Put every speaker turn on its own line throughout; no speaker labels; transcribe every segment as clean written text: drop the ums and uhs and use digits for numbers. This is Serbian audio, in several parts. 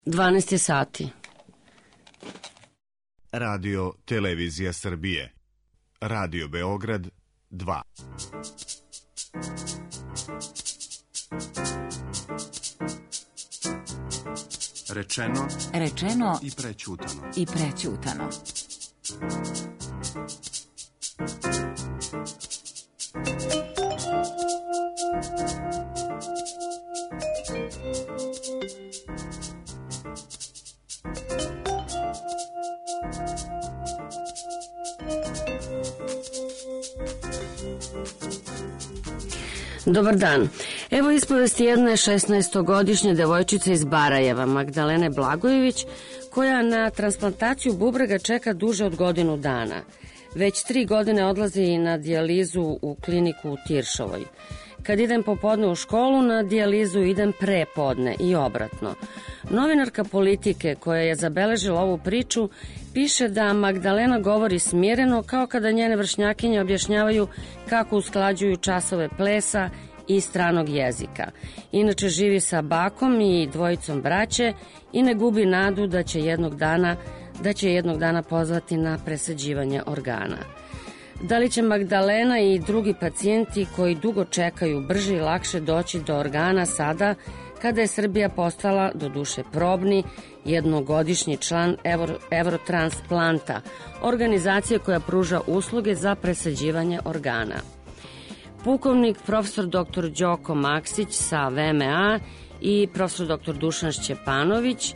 12 sati.
Radio Televizija Srbije. Radio Beograd 2.
Rečeno
i
prećutano.
Dobar dan. Evo ispovesti jedne 16-godišnje devojčice iz Barajeva, Magdalene Blagojević, koja na transplantaciju bubrega čeka duže od godinu dana. Već 3 godine odlazi na dijalizu u kliniku u Tiršovoj. Kad idem popodne u školu, na dijalizu idem prepodne i obratno. Novinarka Politike koja je zabeležila ovu priču piše da Magdalena govori smireno kao kada njene vršnjakinje objašnjavaju kako usklađuju časove plesa i stranog jezika. Inače živi sa bakom i dvojicom braće i ne gubi nadu da će jednog dana pozvati na presađivanje organa. Da li će Magdalena i drugi pacijenti koji dugo čekaju brže i lakše doći do organa sada kada je Srbija postala, doduše probni, jednogodišnji član Eurotransplanta, organizacije koja pruža usluge za presađivanje organa. Pukovnik profesor dr. Đoko Maksić sa VMA i profesor dr. Dušan Šćepanović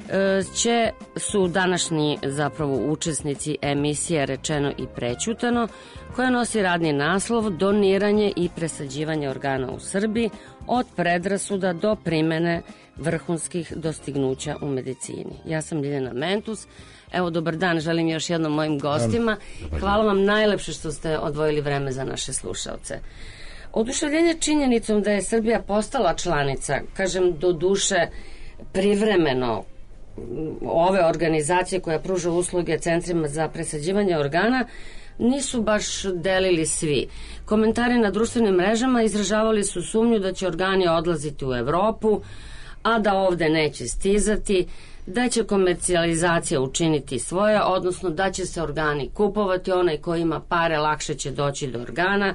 su današnji zapravo učesnici emisije Rečeno i prećutano, koja nosi radni naslov Doniranje i presađivanje organa u Srbiji, od predrasuda do primene vrhunskih dostignuća u medicini. Ja sam Ljiljana Mentus. Evo, dobar dan, želim još jednom mojim gostima. Hvala vam najlepše što ste odvojili vreme za naše slušalce. Oduševljenje činjenicom da je Srbija postala članica, kažem do duše privremeno, ove organizacije koja pruža usluge centrima za presađivanje organa, nisu baš delili svi. Komentari na društvenim mrežama izražavali su sumnju da će organi odlaziti u Evropu, a da ovde neće stizati, da će komercijalizacija učiniti svoje, odnosno da će se organi kupovati, onaj ko ima pare lakše će doći do organa,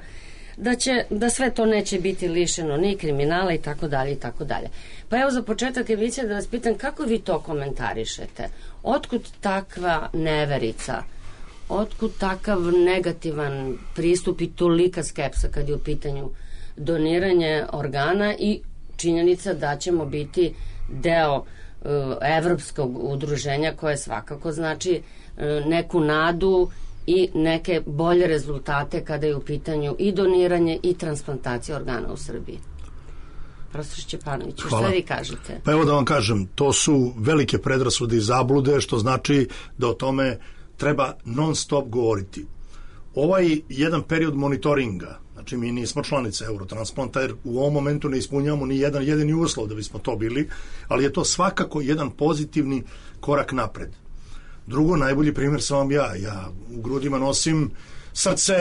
da sve to neće biti lišeno ni kriminala i tako dalje i tako dalje. Pa evo za početak emisije da vas pitam kako vi to komentarišete? Otkud takva neverica? Otkud takav negativan pristup i tolika skepsa kad je u pitanju doniranje organa i činjenica da ćemo biti deo evropskog udruženja koje svakako znači neku nadu i neke bolje rezultate kada je u pitanju i doniranje i transplantacija organa u Srbiji. Profesor Šćepanović, šta vi kažete?
Pa evo da vam kažem, to su velike predrasude i zablude, što znači da o tome treba non stop govoriti. Ovaj jedan period monitoringa, znači mi nismo članica Eurotransplanta jer u ovom momentu ne ispunjavamo ni jedan jedini uslov da bismo to bili, ali je to svakako jedan pozitivni korak napred. Drugo, najbolji primjer sam vam ja u grudima nosim srce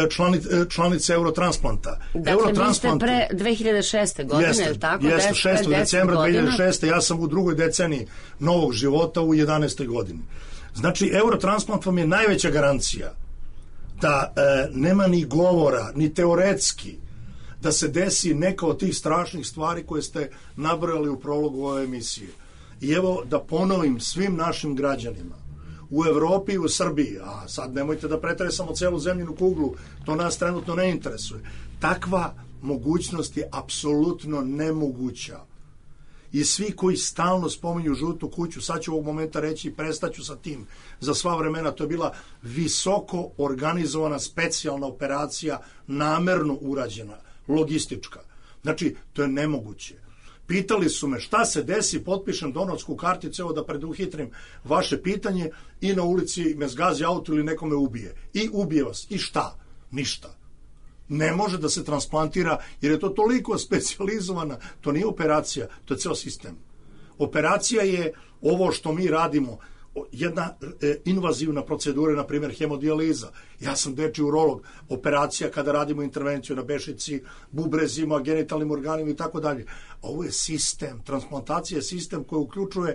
članice Eurotransplanta.
Dakle, vi ste pre 2006. godine, je li tako?
Jeste, 6. decembra 2006. Ja sam u drugoj deceniji novog života u 11. godini. Znači, Eurotransplant vam je najveća garancija da nema ni govora, ni teoretski, da se desi neka od tih strašnih stvari koje ste nabrojali u prologu ove emisije. I evo da ponovim svim našim građanima u Evropi i u Srbiji, a sad nemojte da pretresamo celu zemljinu kuglu, to nas trenutno ne interesuje. Takva mogućnost je apsolutno nemoguća. I svi koji stalno spominju žutu kuću, sad ću ovog momenta reći i prestaću sa tim za sva vremena, to je bila visoko organizovana specijalna operacija, namerno urađena, logistička. Znači, to je nemoguće. Pitali su me šta se desi, potpišem donorsku karticu, evo da preduhitrim vaše pitanje i na ulici me zgazi auto ili neko me ubije. I ubije vas. I šta? Ništa. Ne može da se transplantira jer je to toliko specijalizovana, to nije operacija, to je ceo sistem. Operacija je ovo što mi radimo, jedna invazivna procedura, na primjer hemodijaliza. Ja sam dečiji urolog, operacija kada radimo intervenciju na bešici, bubrezima, genitalnim organima i tako dalje. Ovo je sistem, transplantacija je sistem koji uključuje,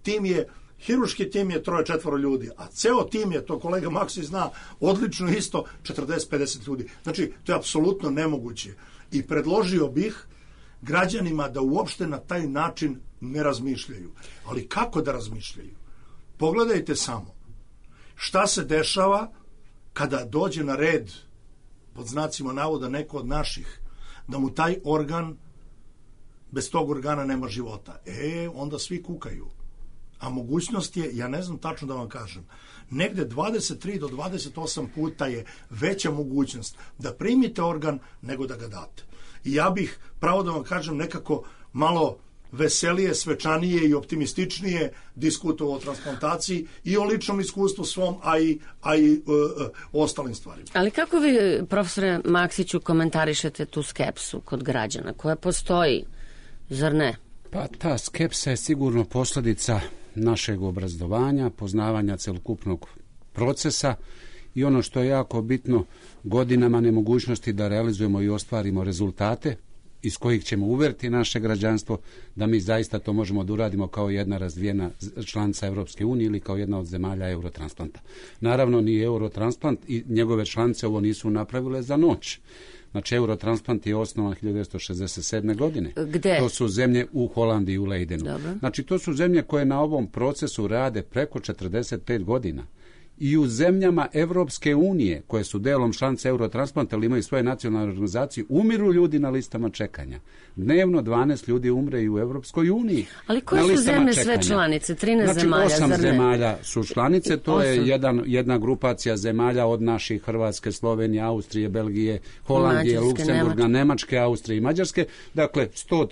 hirurški tim je 3-4 ljudi, a ceo tim je, to kolega Maksi zna odlično isto, 40-50 ljudi. Znači, to je apsolutno nemoguće. I predložio bih građanima da uopšte na taj način ne razmišljaju. Ali kako da razmišljaju? Pogledajte samo šta se dešava kada dođe na red, pod znacima navoda, neko od naših, da mu taj organ, bez tog organa nema života. Onda svi kukaju. A mogućnost je, ja ne znam tačno da vam kažem, negde 23 do 28 puta je veća mogućnost da primite organ nego da ga date. I ja bih, pravo da vam kažem, nekako malo veselije, svečanije i optimističnije diskutovao o transplantaciji i o ličnom iskustvu svom, a i o ostalim stvarima.
Ali kako vi, profesore Maksiću, komentarišete tu skepsu kod građana koja postoji, zar ne?
Pa ta skepsa je sigurno posljedica našeg obrazovanja, poznavanja celokupnog procesa i ono što je jako bitno, godinama nemogućnosti da realizujemo i ostvarimo rezultate iz kojih ćemo uvjeriti naše građanstvo da mi zaista to možemo da uradimo kao jedna razvijena članica Europske unije ili kao jedna od zemalja Eurotransplanta. Naravno, ni Eurotransplant i njegove članice ovo nisu napravile za noć. Znači, Eurotransplant je osnovan 1967. godine.
Gde?
To su zemlje u Holandiji, u Leidenu.
Dobro.
Znači, to su zemlje koje na ovom procesu rade preko 45 godina. I u zemljama Evropske unije, koje su delom članice Eurotransplanta, ali imaju svoje nacionalne organizacije, umiru ljudi na listama čekanja. Dnevno 12 ljudi umre i u Evropskoj uniji.
Ali koje su zemlje sve članice? 13 zemalja,
zar ne? 8
zemalja
su članice, to je jedna grupacija zemalja od naših, Hrvatske, Slovenije, Austrije, Belgije, Holandije, Luksemburga, Nemačke, Austrije i Mađarske. Dakle,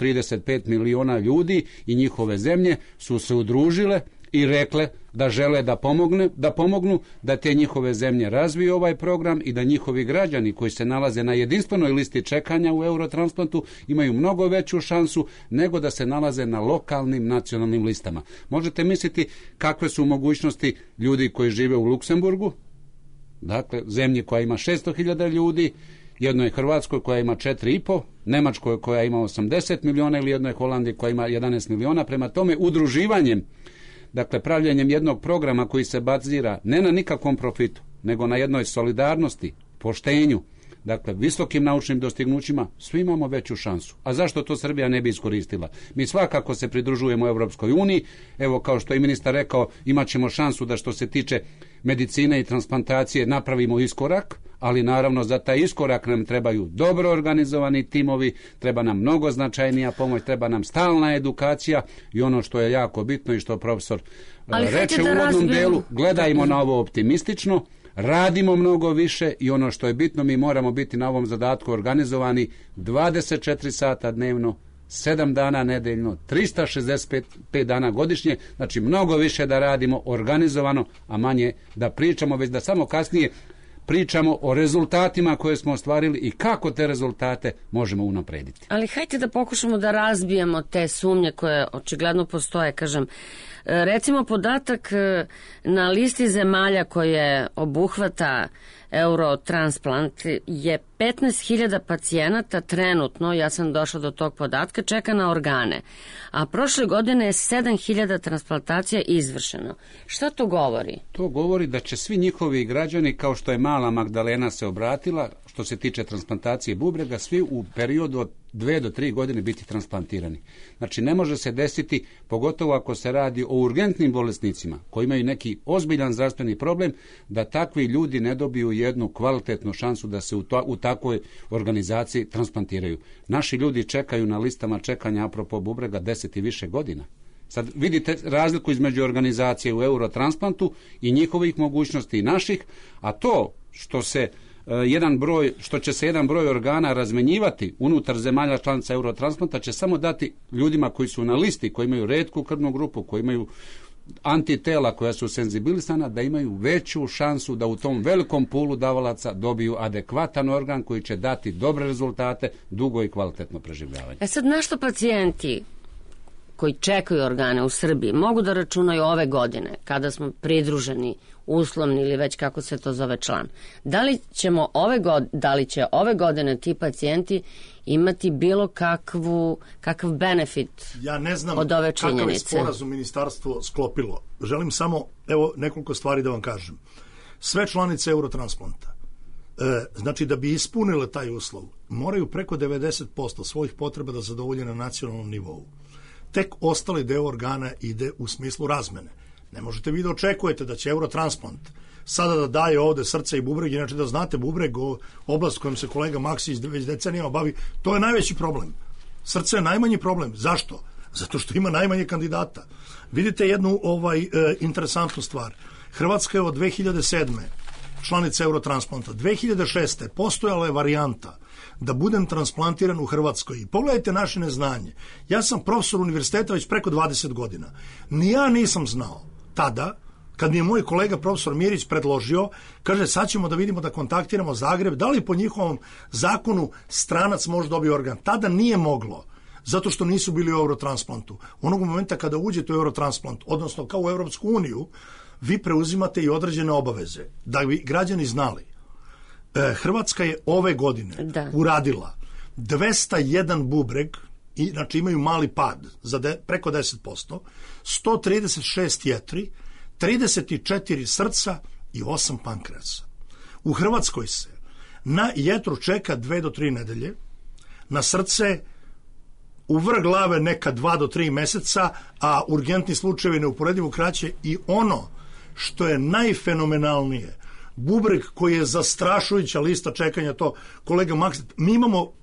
135 miliona ljudi i njihove zemlje su se udružile i rekle da žele da pomognu da te njihove zemlje razviju ovaj program i da njihovi građani koji se nalaze na jedinstvenoj listi čekanja u Eurotransplantu imaju mnogo veću šansu nego da se nalaze na lokalnim nacionalnim listama. Možete misliti kakve su mogućnosti ljudi koji žive u Luksemburgu, dakle zemlji koja ima 600.000 ljudi, jednoj Hrvatskoj koja ima 4,5, Nemačkoj koja ima 80 miliona ili jednoj Holandiji koja ima 11 miliona. Prema tome, udruživanjem, dakle, pravljenjem jednog programa koji se bazira ne na nikakvom profitu, nego na jednoj solidarnosti, poštenju, dakle, visokim naučnim dostignućima, svi imamo veću šansu. A zašto to Srbija ne bi iskoristila? Mi svakako se pridružujemo Evropskoj uniji. Evo, kao što je ministar rekao, imat ćemo šansu da što se tiče medicine i transplantacije napravimo iskorak, ali naravno za taj iskorak nam trebaju dobro organizovani timovi, treba nam mnogo značajnija pomoć, treba nam stalna edukacija i ono što je jako bitno i što profesor reče u uvodnom delu, gledajmo na ovo optimistično, radimo mnogo više i ono što je bitno, mi moramo biti na ovom zadatku organizovani 24 sata dnevno, 7 dana nedeljno, 365 dana godišnje, znači mnogo više da radimo organizovano, a manje da pričamo, već da samo kasnije pričamo o rezultatima koje smo ostvarili i kako te rezultate možemo unaprediti.
Ali hajde da pokušamo da razbijemo te sumnje koje očigledno postoje. Kažem, recimo podatak na listi zemalja koje obuhvata Eurotransplant je 15.000 pacijenata trenutno, ja sam došla do tog podatka, čeka na organe. A prošle godine je 7.000 transplantacija izvršeno. Šta to govori?
To govori da će svi njihovi građani, kao što je mala Magdalena se obratila, što se tiče transplantacije bubrega, svi u periodu od 2 do 3 godine biti transplantirani. Znači, ne može se desiti, pogotovo ako se radi o urgentnim bolesnicima koji imaju neki ozbiljan zdravstveni problem, da takvi ljudi ne dobiju jednu kvalitetnu šansu da se u takvoj organizaciji transplantiraju. Naši ljudi čekaju na listama čekanja apropo bubrega 10 i više godina. Sad vidite razliku između organizacije u Eurotransplantu i njihovih mogućnosti i naših, a to što će se jedan broj organa razmenjivati unutar zemalja članica Eurotransplanta će samo dati ljudima koji su na listi, koji imaju retku krvnu grupu, koji imaju antitela koja su senzibilisana, da imaju veću šansu da u tom velikom pulu davalaca dobiju adekvatan organ koji će dati dobre rezultate, dugo i kvalitetno preživljavanje.
Sad, na što pacijenti koji čekaju organe u Srbiji mogu da računaju ove godine, kada smo pridruženi uslovni ili već kako se to zove član, da li će ove godine ti pacijenti imati bilo kakav benefit od ove činjenice?
Kakav je sporazum ministarstvo sklopilo. Želim samo nekoliko stvari da vam kažem. Sve članice Eurotransplanta, znači da bi ispunile taj uslov, moraju preko 90% svojih potreba da zadovolje na nacionalnom nivou. Tek ostali deo organa ide u smislu razmene. Ne možete vi da očekujete da će Eurotransplant sada da daje ovde srce i bubreg, inače da znate bubreg, oblast kojom se kolega Maksić već decenijama bavi, to je najveći problem. Srce je najmanji problem. Zašto? Zato što ima najmanje kandidata. Vidite jednu interesantnu stvar. Hrvatska je od 2007. članica Eurotransplanta. 2006. postojala je varijanta da budem transplantiran u Hrvatskoj. I pogledajte naše neznanje. Ja sam profesor univerziteta već preko 20 godina. Ni ja nisam znao tada, kad mi je moj kolega profesor Mirić predložio, kaže sad ćemo da vidimo da kontaktiramo Zagreb, da li po njihovom zakonu stranac može dobiti organ. Tada nije moglo, zato što nisu bili u Eurotransplantu. Onog momenta kada uđete u Eurotransplant, odnosno kao u Europsku uniju, vi preuzimate i određene obaveze. Da bi građani znali, Hrvatska je ove godine uradila 201 bubreg, znači imaju mali pad za preko 10%, 136 jetri, 34 srca i 8 pankreasa. U Hrvatskoj se na jetru čeka 2 do 3 nedelje, na srce u vrh glave neka 2 do 3 meseca, a urgentni slučajevi neuporedivo kraće. I ono što je najfenomenalnije, bubreg koji je zastrašujuća lista čekanja, to kolega Maksić, mi imamo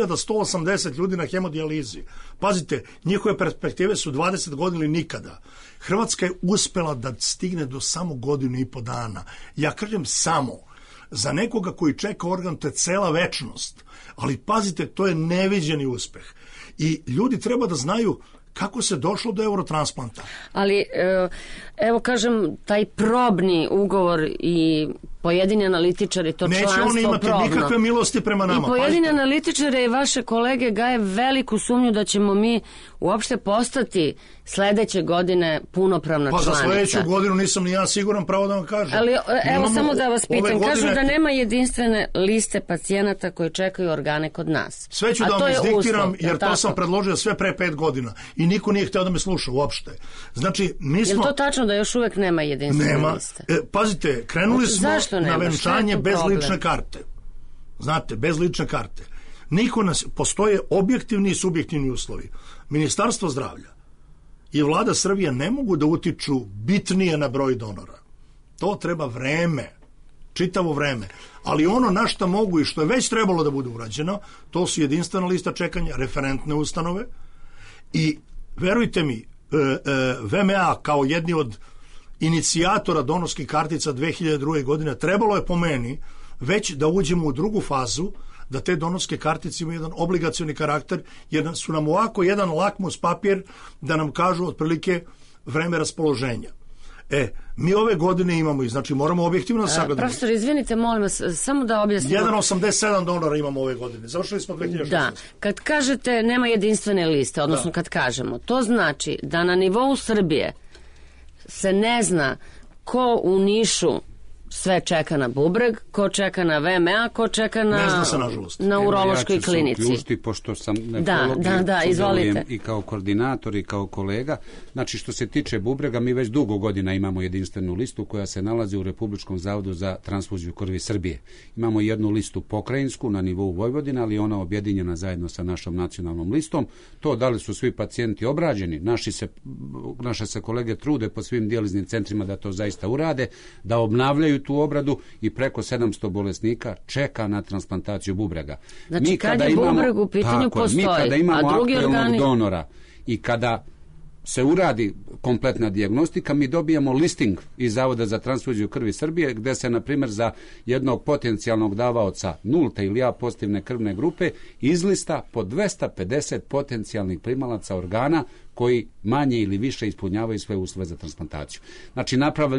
5180 ljudi na hemodijalizi. Pazite, njihove perspektive su 20 godina ili nikada. Hrvatska je uspela da stigne do samo 1.5 godina. Ja kažem samo, za nekoga koji čeka organ, to je cela večnost. Ali pazite, to je neviđeni uspeh. I ljudi treba da znaju kako se došlo do Eurotransplanta.
Ali, evo kažem, taj probni ugovor i pojedini analitičari, to
neće
članstvo
oni imati
probno.
Nikakve milosti prema nama.
I pojedini analitičare i vaše kolege gaje veliku sumnju da ćemo mi uopšte postati sledeće godine punopravna članica.
Pa za sledeću godinu nisam ni ja siguran, pravo da vam kažem.
Ali evo samo da vas pitam, kažu da nema jedinstvene liste pacijenata koji čekaju organe kod nas.
Sve ću da vam izdiktiram, jer to sam predložio sve pre 5 godina i niko nije hteo da me sluša uopšte. Znači, mi smo...
Je li to tačno da još uvek nema jedinstvene liste?
Pazite, krenuli smo na venčanje bez lične karte. Znate, bez lične karte. Postoje objektivni i subjektivni uslovi. Ministarstvo zdravlja i vlada Srbije ne mogu da utiču bitnije na broj donora. To treba vreme, čitavo vreme. Ali ono na šta mogu i što je već trebalo da bude urađeno, to su jedinstvena lista čekanja, referentne ustanove i verujte mi, VMA kao jedni od inicijatora donorskih kartica 2002. godine trebalo je po meni već da uđemo u drugu fazu, da te donorske kartice imaju jedan obligacioni karakter, jer su nam ovako jedan lakmus papir da nam kažu otprilike vreme raspoloženja. Mi ove godine imamo i znači moramo objektivno da sagledamo.
Profesor, izvinite, molim vas, samo da objasnimo.
1,87 donora imamo ove godine. Završili smo 2016.
Da, kad kažete nema jedinstvene liste, odnosno kad kažemo, to znači da na nivou Srbije se ne zna ko u Nišu sve čeka na bubreg, ko čeka na VMA, ko čeka na urološkoj klinici.
Ja ću se uključiti, pošto sam nefrolog,
izvolite.
I kao koordinator i kao kolega. Znači, što se tiče bubrega, mi već dugo godina imamo jedinstvenu listu koja se nalazi u Republičkom zavodu za transfuziju krvi Srbije. Imamo jednu listu pokrajinsku na nivou Vojvodine, ali ona objedinjena zajedno sa našom nacionalnom listom. To da li su svi pacijenti obrađeni, naše se kolege trude po svim dijaliznim centrima da to zaista urade, da obnavljaju tu obradu i preko 700 bolesnika čeka na transplantaciju bubrega.
Znači, kad je bubreg u pitanju postoji,
mi kada imamo
a drugi
aktuelnog donora i kada se uradi kompletna dijagnostika, mi dobijemo listing iz Zavoda za transfuziju krvi Srbije, gde se, na primjer, za jednog potencijalnog davaoca nulte ili A pozitivne krvne grupe izlista po 250 potencijalnih primalaca organa koji manje ili više ispunjavaju sve uslove za transplantaciju. Znači,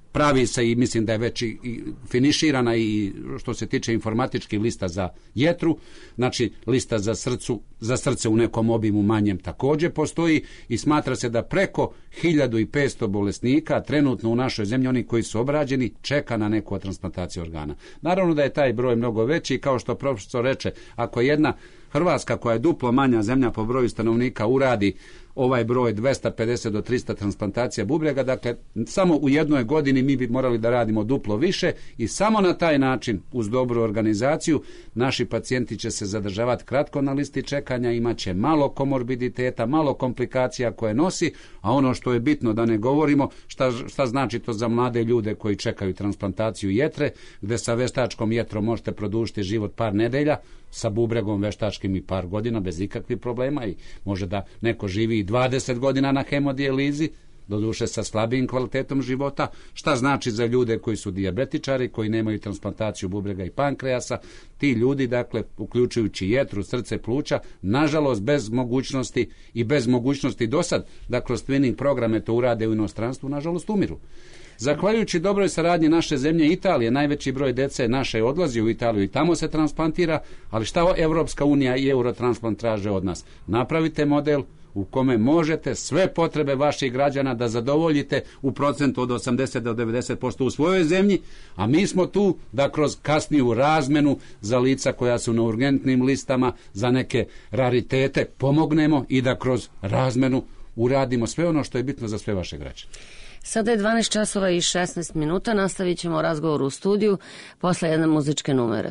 pravi se i mislim da je već i finiširana i što se tiče informatičkih lista za jetru, znači lista za srce u nekom obimu manjem također postoji i smatra se da preko 1500 bolesnika trenutno u našoj zemlji, oni koji su obrađeni, čeka na neku od transplantacije organa. Naravno da je taj broj mnogo veći i kao što profesor reče, ako jedna Hrvatska koja je duplo manja zemlja po broju stanovnika uradi ovaj broj 250 do 300 transplantacija bubrega, dakle samo u jednoj godini mi bi morali da radimo duplo više i samo na taj način uz dobru organizaciju naši pacijenti će se zadržavati kratko na listi čekanja, imaće malo komorbiditeta, malo komplikacija koje nosi, a ono što je bitno da ne govorimo šta znači to za mlade ljude koji čekaju transplantaciju jetre, gde sa veštačkom jetrom možete produžiti život par nedelja, sa bubregom veštačkim i par godina bez ikakvih problema i može da neko živi i 20 godina na hemodijalizi, doduše sa slabijim kvalitetom života. Šta znači za ljude koji su dijabetičari, koji nemaju transplantaciju bubrega i pankreasa? Ti ljudi, dakle, uključujući jetru, srce, pluća, nažalost bez mogućnosti do sad da kroz twinning programe to urade u inostranstvu, nažalost umiru. Zahvaljujući dobroj saradnji naše zemlje Italije, najveći broj dece naše odlazi u Italiju i tamo se transplantira, ali šta Evropska unija i Eurotransplant traže od nas? Napravite model u kome možete sve potrebe vaših građana da zadovoljite u procentu od 80 do 90% u svojoj zemlji, a mi smo tu da kroz kasniju razmenu za lica koja su na urgentnim listama, za neke raritete pomognemo i da kroz razmenu uradimo sve ono što je bitno za sve vaše građane.
Sada je 12 časova i 16 minuta, nastavit ćemo razgovor u studiju posle jedne muzičke numere.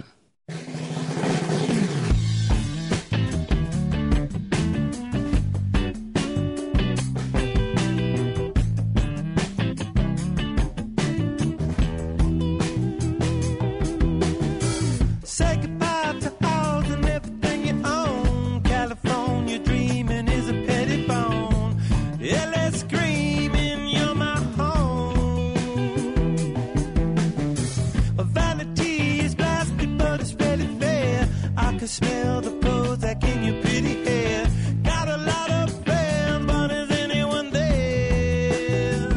Smell the Prozac in your pretty hair. Got a lot of fans, but is anyone there?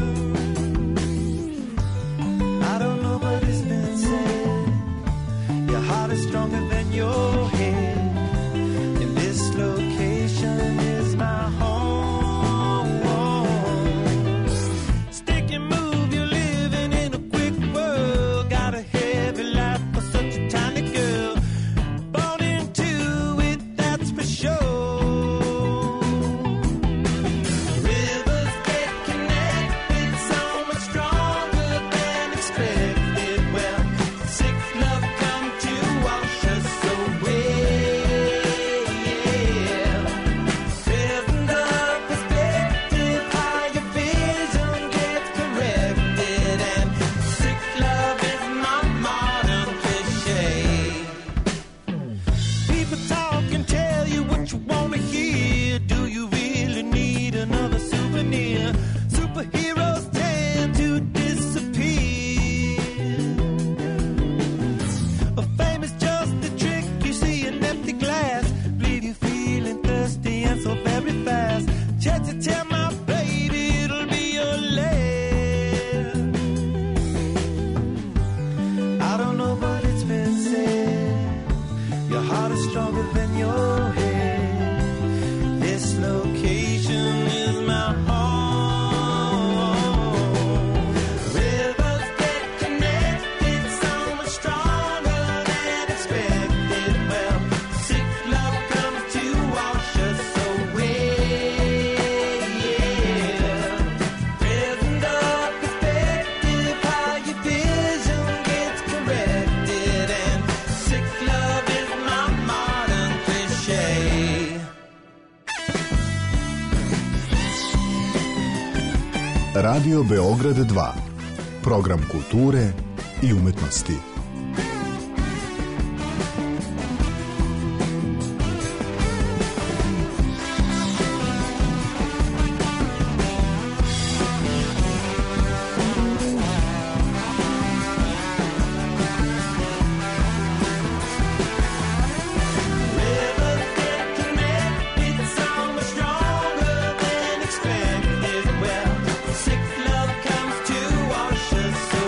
I don't know, but it's been said your heart is stronger than your head. And this location is my home. Stick and move, you're living in a quick world. Got a heavy life for such a tiny girl.
Radio Beograd 2. Program kulture i umetnosti.
Sick love comes to wash us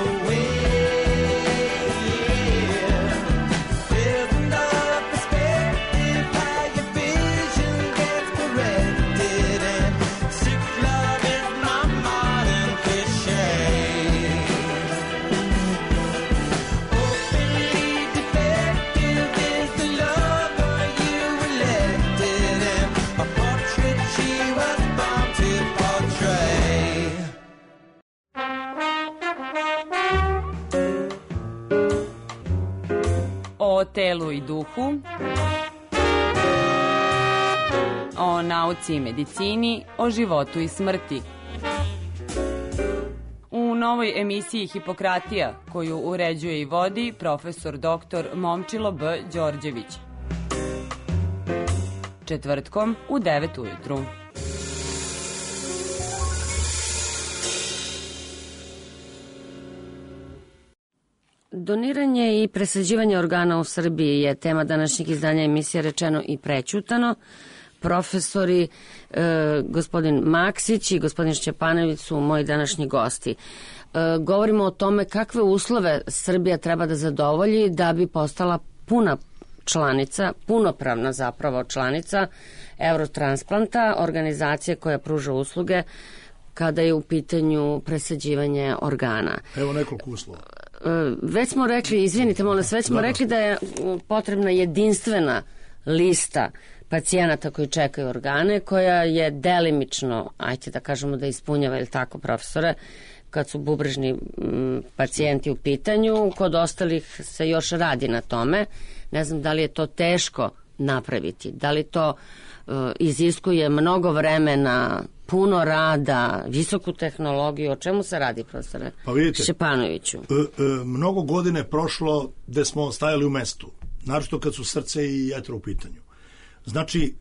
o telu i duhu, o nauci i medicini, o životu i smrti. U novoj emisiji Hipokratija, koju uređuje i vodi profesor dr. Momčilo B. Đorđević. Četvrtkom u 9 ujutru.
Doniranje i presađivanje organa u Srbiji je tema današnjeg izdanja emisije Rečeno i prećutano. Profesori gospodin Maksić i gospodin Šćepanović su moji današnji gosti. Govorimo o tome kakve uslove Srbija treba da zadovolji da bi postala puna članica, punopravna zapravo članica Eurotransplanta, organizacije koja pruža usluge kada je u pitanju presađivanje organa.
Evo nekoliko uslova.
Već smo rekli, izvinite molim, već smo rekli da je potrebna jedinstvena lista pacijenata koji čekaju organe, koja je delimično, ajte da kažemo da ispunjava, ili tako profesore, kad su bubrežni pacijenti u pitanju, kod ostalih se još radi na tome. Ne znam da li je to teško napraviti, da li to iziskuje mnogo vremena, puno rada, visoku tehnologiju. O čemu se radi, profesore Šćepanoviću?
Mnogo godine je prošlo gde smo stajali u mestu, naročito kad su srce i jetra u pitanju. Znači,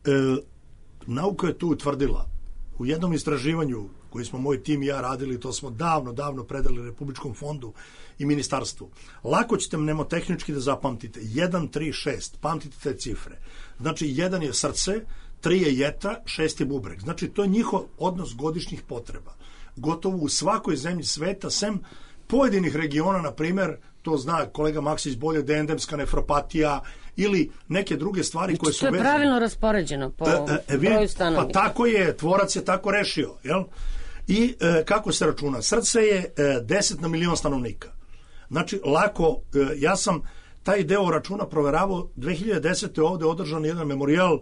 nauka je tu utvrdila u jednom istraživanju koji smo moj tim i ja radili, to smo davno predali Republičkom fondu i ministarstvu. Lako ćete mnemotehnički da zapamtite 1, 3, 6, pamtite te cifre. Znači 1 je srce, 3 je jetra, 6 je bubreg. Znači to je njihov odnos godišnjih potreba. Gotovo u svakoj zemlji sveta, sem pojedinih regiona, na primer, to zna kolega Maksić bolje, da je endemska nefropatija ili neke druge stvari koje su vezane.
To je pravilno raspoređeno po broju stanovnika.
Pa tako je, tvorac je tako rešio, jel? I kako se računa? Srce je 10 na milion stanovnika. Znači, lako, ja sam taj deo računa proveravao. 2010. ovde održan jedan memorijal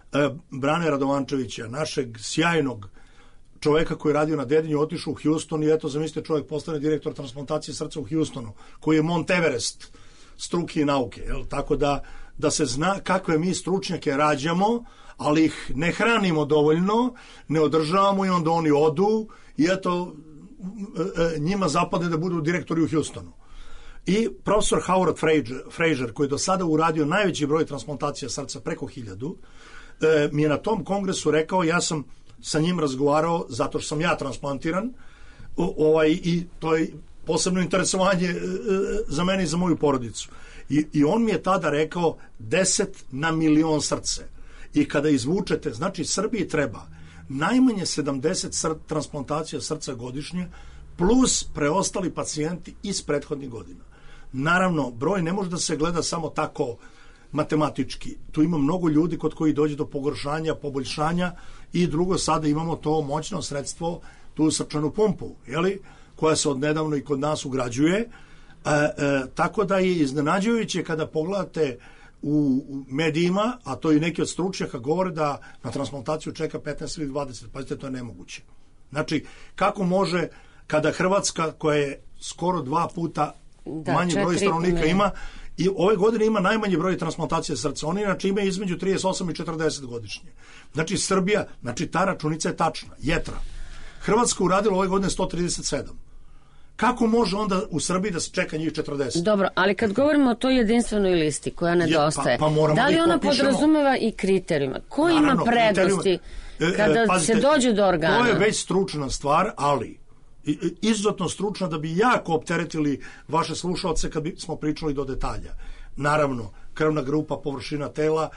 Brane Radovančevića, našeg sjajnog čoveka koji je radio na Dedinju, otišao u Houston i eto, zamislite, čovjek postane direktor transplantacije srca u Houstonu, koji je Mont Everest struke i nauke. Jel? Tako da se zna kakve mi stručnjake rađamo, ali ih ne hranimo dovoljno, ne održavamo i onda oni odu i eto, njima zapadne da budu direktori u Houstonu. I profesor Howard Fraser, koji je do sada uradio najveći broj transplantacija srca, preko 1000, mi je na tom kongresu rekao, ja sam sa njim razgovarao zato što sam ja transplantiran, i to je posebno interesovanje za mene i za moju porodicu. I on mi je tada rekao 10 na milion srce. I kada izvučete, znači Srbiji treba najmanje 70 transplantacija srca godišnje plus preostali pacijenti iz prethodnih godina. Naravno, broj ne može da se gleda samo tako matematički. Tu ima mnogo ljudi kod koji dođe do pogoršanja, poboljšanja i drugo, sada imamo to moćno sredstvo, tu srčanu pumpu, jeli, koja se odnedavno i kod nas ugrađuje. Tako da je iznenađujuće kada pogledate u medijima, a to i neki od stručnjaka govore da na transplantaciju čeka 15 ili 20. Pazite, to je nemoguće. Znači, kako može kada Hrvatska, koja je skoro 2 puta manji broj stanovnika ima, i ove godine ima najmanji broj transplantacije srca. Oni inače imaju između 38 i 40 godišnje. Znači Srbija, znači ta računica je tačna, jetra. Hrvatska uradila ove godine 137. Kako može onda u Srbiji da se čeka njih 40?
Dobro, ali kad govorimo o toj jedinstvenoj listi koja nedostaje, da li ona podrazumeva i kriterijuma? Ko ima prednosti kada se dođe do organa?
To je već stručna stvar, ali izuzetno stručna da bi jako opteretili vaše slušalce kad smo pričali do detalja. Naravno, krvna grupa, površina tela,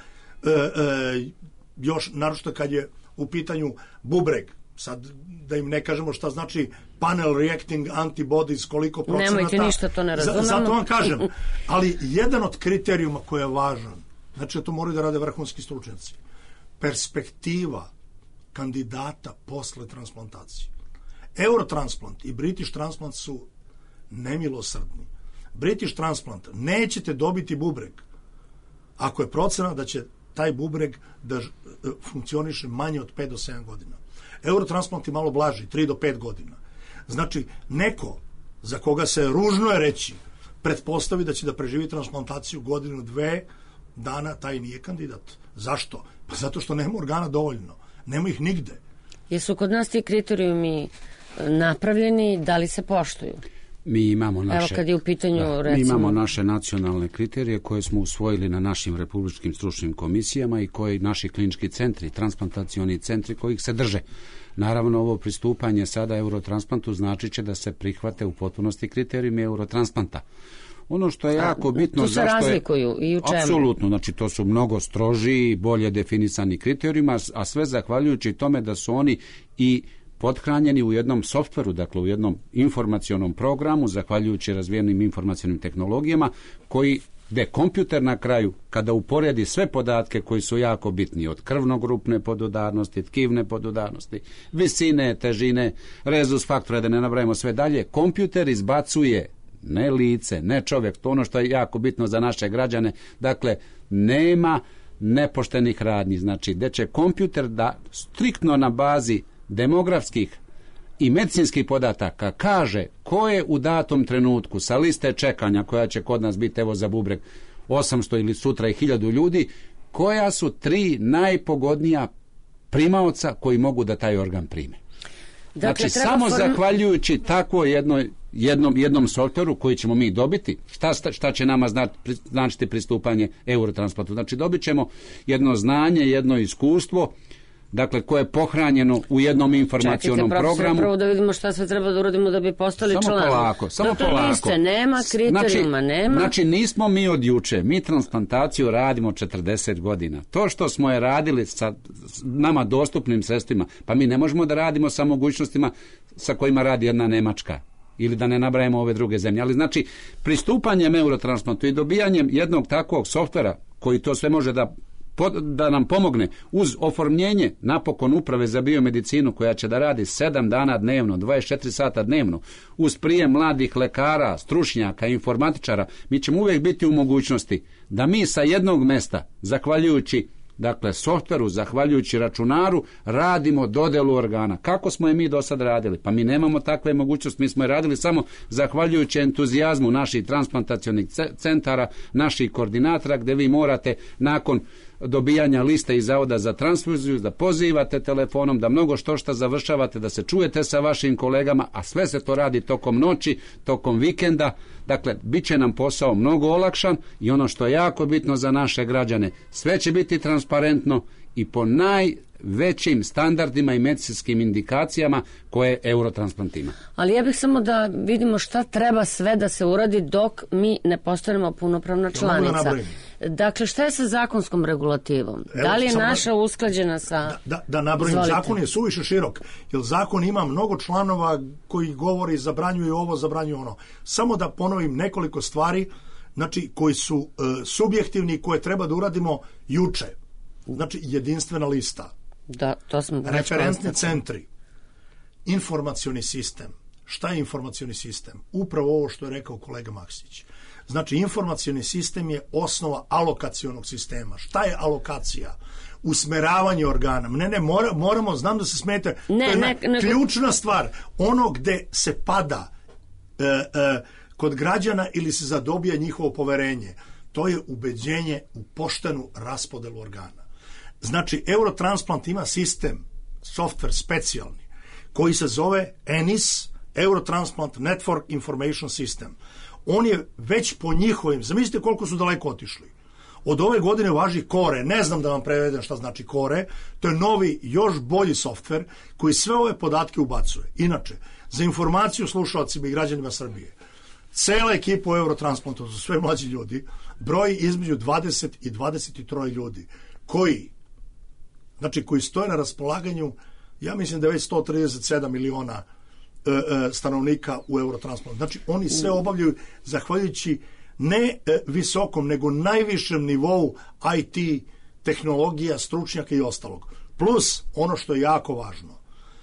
još naročito kad je u pitanju bubreg. Sad da im ne kažemo šta znači panel reacting antibodies, koliko procenata.
Nemojte ništa, to ne razumemo.
Zato vam kažem. Ali jedan od kriterijuma koji je važan, znači to moraju da rade vrhunski stručnjaci, perspektiva kandidata posle transplantacije. Eurotransplant i British Transplant su nemilosrdni. British Transplant nećete dobiti bubreg ako je procena da će taj bubreg da funkcioniše manje od 5 do 7 godina. Eurotransplant je malo blaži, 3 do 5 godina. Znači, neko za koga se ružno je reći pretpostavi da će da preživi transplantaciju godinu, 2 dana, taj nije kandidat. Zašto? Pa zato što nema organa dovoljno. Nema ih nigde.
Jesu kod nas ti kriterijumi napravljeni, da li se poštuju?
Mi imamo naše,
evo kad je u pitanju, recimo...
Mi imamo naše nacionalne kriterije koje smo usvojili na našim republičkim stručnim komisijama i koji naši klinički centri, transplantacioni centri kojih se drže. Naravno, ovo pristupanje sada Eurotransplantu znači će da se prihvate u potpunosti kriterijumi Eurotransplanta. Ono što je jako bitno...
Tu se razlikuju i u čemu?
Apsolutno, znači to su mnogo strožiji, bolje definisani kriterijima, a sve zahvaljujući tome da su oni i pothranjeni u jednom softveru, dakle u jednom informacionom programu, zahvaljujući razvijenim informacionim tehnologijama, gde kompjuter na kraju, kada uporedi sve podatke koji su jako bitni, od krvnogrupne podudarnosti, tkivne podudarnosti, visine, težine, rezus faktora, da ne nabrajamo sve dalje, kompjuter izbacuje ne lice, ne čovjek, to ono što je jako bitno za naše građane, dakle nema nepoštenih radnji, znači gde će kompjuter da striktno na bazi demografskih i medicinskih podataka kaže ko je u datom trenutku sa liste čekanja koja će kod nas biti evo za bubreg 800 ili sutra i 1000 ljudi, koja su 3 najpogodnija primaoca koji mogu da taj organ prime. Dakle, znači samo zahvaljujući takvo jednom softveru koji ćemo mi dobiti, šta će nama značiti pristupanje Eurotransplantu. Znači dobit ćemo jedno znanje, jedno iskustvo, dakle, koje je pohranjeno u jednom informacionom programu. Čekajte,
prvo da vidimo šta sve treba da uradimo da bi postali član.
Samo polako.
Liste nema, kriterijuma nema.
Znači, nismo mi od juče. Mi transplantaciju radimo 40 godina. To što smo je radili sa nama dostupnim sredstvima, pa mi ne možemo da radimo sa mogućnostima sa kojima radi jedna Nemačka. Ili da ne nabrajemo ove druge zemlje. Ali znači, pristupanjem Eurotransplantu i dobijanjem jednog takvog softvera koji to sve može da nam pomogne uz oformljenje napokon uprave za biomedicinu koja će da radi 7 dana dnevno, 24 sata dnevno, uz prijem mladih lekara, stručnjaka, informatičara, mi ćemo uvijek biti u mogućnosti da mi sa jednog mesta, zahvaljujući dakle softveru, zahvaljujući računaru, radimo dodelu organa. Kako smo je mi do sad radili? Pa mi nemamo takve mogućnosti, mi smo je radili samo zahvaljujući entuzijazmu naših transplantacionih centara, naših koordinatora, gdje vi morate nakon dobijanja liste iz Zavoda za transfuziju da pozivate telefonom, da mnogo što završavate, da se čujete sa vašim kolegama, a sve se to radi tokom noći, tokom vikenda. Dakle, bit će nam posao mnogo olakšan i ono što je jako bitno za naše građane, sve će biti transparentno i po najvećim standardima i medicinskim indikacijama koje Eurotransplant ima. Ali
ja bih samo da vidimo šta treba sve da se uradi dok mi ne postanemo punopravna članica. Dakle, šta je sa zakonskom regulativom? Da li je naša usklađena sa...
Da nabrojim, zakon je suviše širok, jer zakon ima mnogo članova koji govori zabranjuju ovo, zabranjuju ono. Samo da ponovim nekoliko stvari, znači, koji su subjektivni, koje treba da uradimo juče. Znači, jedinstvena lista.
Da, to smo
referentni centri, informacioni sistem. Šta je informacioni sistem? Upravo ovo što je rekao kolega Maksić. Znači, informacioni sistem je osnova alokacionog sistema. Šta je alokacija? Usmeravanje organa. Moramo, znam da se smete, ključna stvar. Ono gde se pada kod građana ili se zadobija njihovo poverenje, to je ubeđenje u poštenu raspodelu organa. Znači, Eurotransplant ima sistem, softver specijalni, koji se zove ENIS, Eurotransplant Network Information System. On je već po njihovim, zamislite koliko su daleko otišli. Od ove godine važi CORE, ne znam da vam prevedem šta znači CORE, to je novi, još bolji softver koji sve ove podatke ubacuje. Inače, za informaciju slušalcima i građanima Srbije, cela ekipa u Eurotransplantu, su sve mlađi ljudi, broji između 20 i 23 ljudi, koji stoje na raspolaganju, ja mislim da je već 137 miliona stanovnika u Eurotransplantu. Znači, oni sve obavljaju zahvaljujući ne visokom, nego najvišem nivou IT, tehnologija, stručnjaka i ostalog. Plus, ono što je jako važno,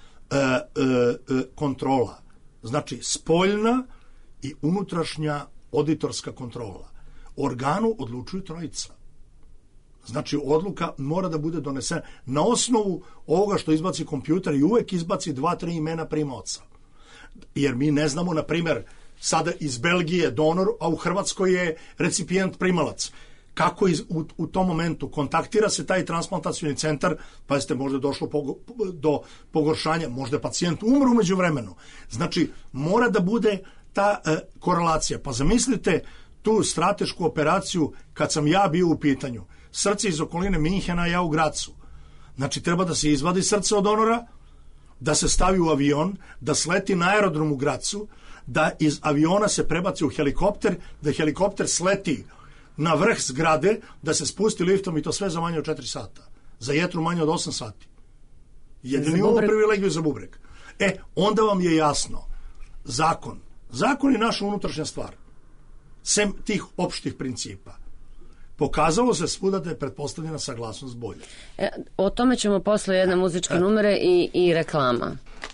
kontrola. Znači, spoljna i unutrašnja auditorska kontrola. Organu odlučuju trojica. Znači, odluka mora da bude donesena na osnovu ovoga što izbaci kompjuter i uvek izbaci 2-3 imena primaoca. Jer mi ne znamo, na primjer, sada iz Belgije donor, a u Hrvatskoj je recipijent primalac. Kako u tom momentu kontaktira se taj transplantacioni centar, pazite, možda je došlo do pogoršanja, možda je pacijent umro umeđu vremenu. Znači, mora da bude ta korelacija. Pa zamislite tu stratešku operaciju kad sam ja bio u pitanju. Srce iz okoline Minhena, ja u Gracu. Znači, treba da se izvadi srce od donora, da se stavi u avion, da sleti na aerodrom u Gracu, da iz aviona se prebaci u helikopter, da helikopter sleti na vrh zgrade, da se spusti liftom i to sve za manje od 4 sata. Za jetru manje od 8 sati. Jedini imamo privilegiju za bubreg. Onda vam je jasno. Zakon je naša unutrašnja stvar. Sem tih opštih principa. Pokazalo se svuda da je pretpostavljena saglasnost bolje.
O tome ćemo posle jedne muzičke numere i reklama.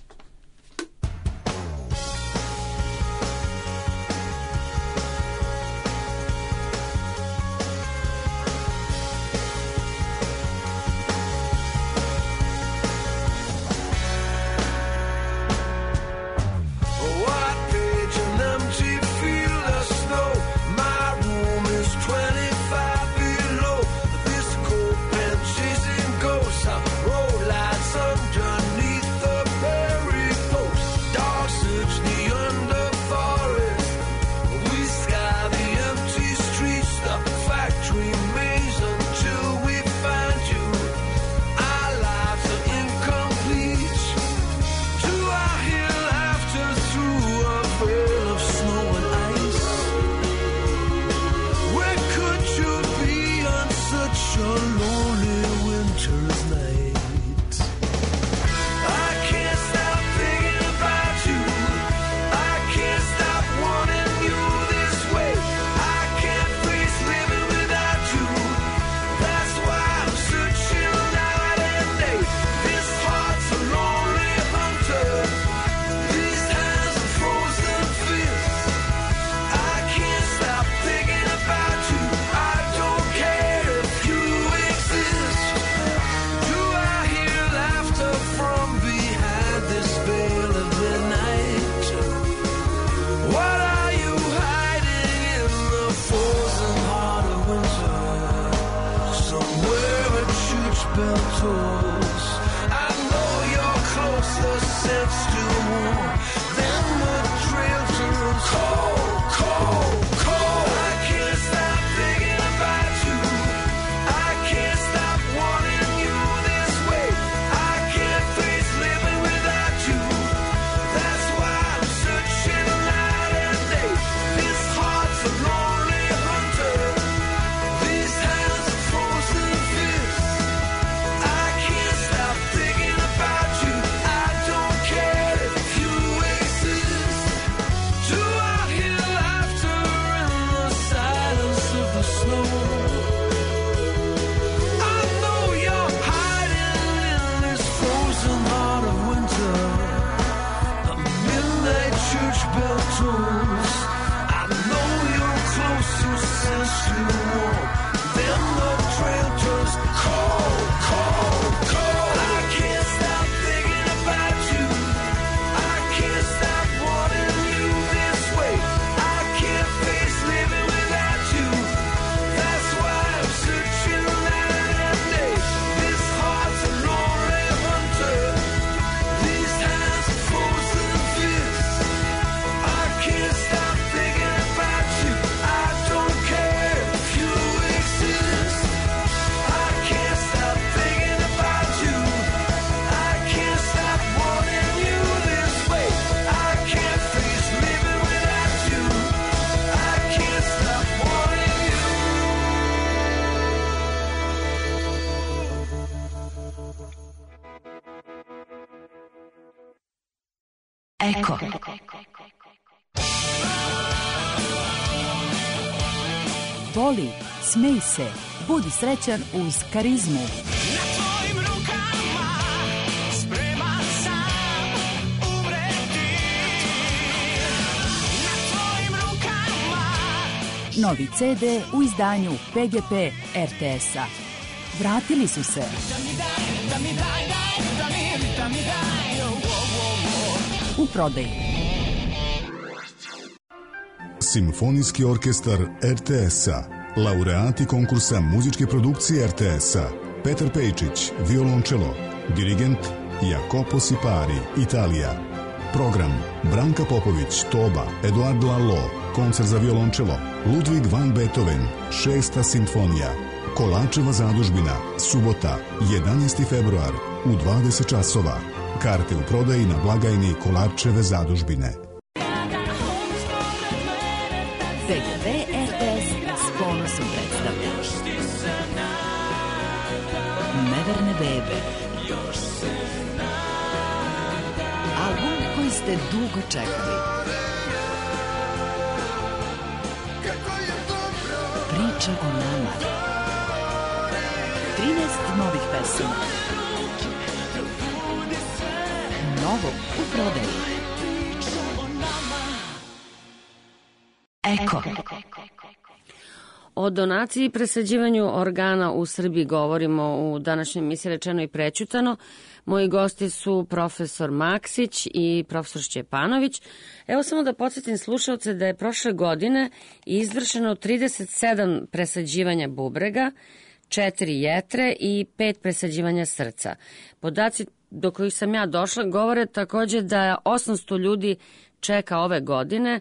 Eko. Voli, smej se, budi srećan uz Karizmu.
Na tvojim rukama spreman sam umreti. Na tvojim rukama.
Novi CD u izdanju PGP RTS-a. Vratili su se. U prodaji.
Simfonijski orkestar RTS-a, laureati konkursa muzičke produkcije RTS-a, Petar Pejčić, violončelo, dirigent Jacopo Sipari, Italija. Program Branka Popović, toba, Eduard Lalo, koncert za violončelo, Ludwig van Beethoven, 6. simfonija. Kolačeva zadužbina, subota, 11. februar, u 20 časova. Karte u prodaji na blagajni Kolačeve zadužbine.
PGP RTS s ponosom predstavlja Neverne bebe. Album koji ste dugo čekali. Priča o nama. 13 novih pesama. Novo u prodaju. Eko.
O donaciji i presađivanju organa u Srbiji govorimo u današnjem emisiji Rečeno i prećutano. Moji gosti su profesor Maksić i profesor Šćepanović. Evo samo da podsjetim slušalce da je prošle godine izvršeno 37 presađivanja bubrega, 4 jetre i 5 presađivanja srca. Podaci do kojih sam ja došla govore takođe da 800 ljudi čeka ove godine